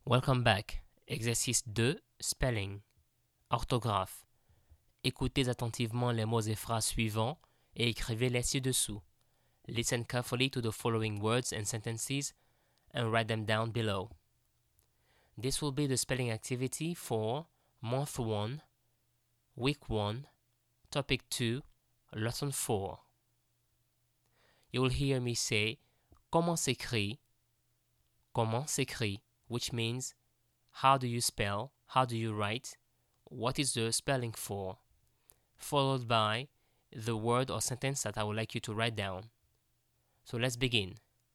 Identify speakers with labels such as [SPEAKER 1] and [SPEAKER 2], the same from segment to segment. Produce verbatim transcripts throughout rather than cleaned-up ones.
[SPEAKER 1] Welcome back. Exercice deux, spelling. Orthographe. Écoutez attentivement les mots et phrases suivants et écrivez-les ci-dessous. Listen carefully to the following words and sentences and write them down below. This will be the spelling activity for month one, week one, topic two, lesson four. You will hear me say comment s'écrit, comment s'écrit, which means how do you spell, how do you write, what is the spelling for, followed by the word or sentence that I would like you to write down. So let's begin.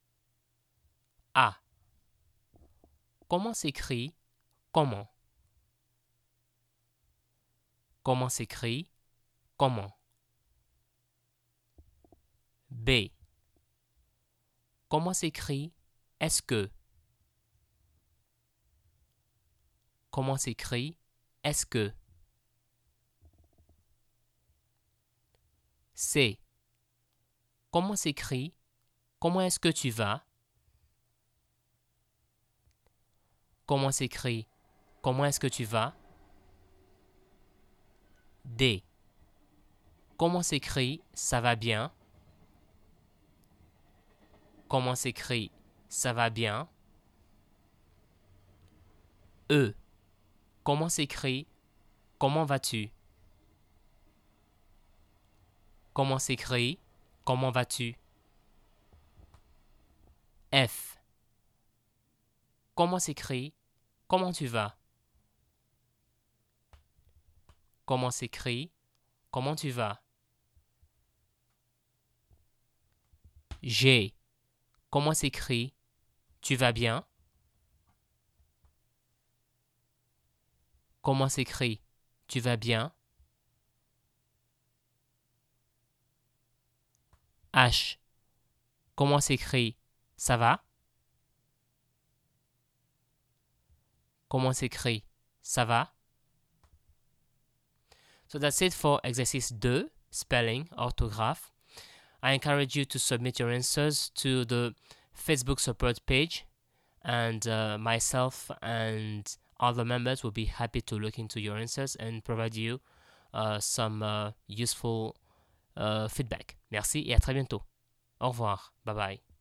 [SPEAKER 1] A. Comment s'écrit comment? Comment s'écrit comment? B. Comment s'écrit est-ce que? Comment s'écrit est-ce que? C. Comment s'écrit comment est-ce que tu vas? Comment s'écrit comment est-ce que tu vas? D. Comment s'écrit ça va bien? Comment s'écrit ça va bien? E. Comment s'écrit comment vas-tu? Comment s'écrit comment vas-tu? F. Comment s'écrit comment tu vas? Comment s'écrit comment tu vas? G. Comment s'écrit tu vas bien? Comment s'écrit tu vas bien? H. Comment s'écrit ça va? Comment s'écrit ça va? So that's it for exercice two, spelling, orthographe. I encourage you to submit your answers to the Facebook support page, and uh, myself and other members will be happy to look into your answers and provide you uh, some uh, useful uh, feedback. Merci et à très bientôt. Au revoir. Bye bye.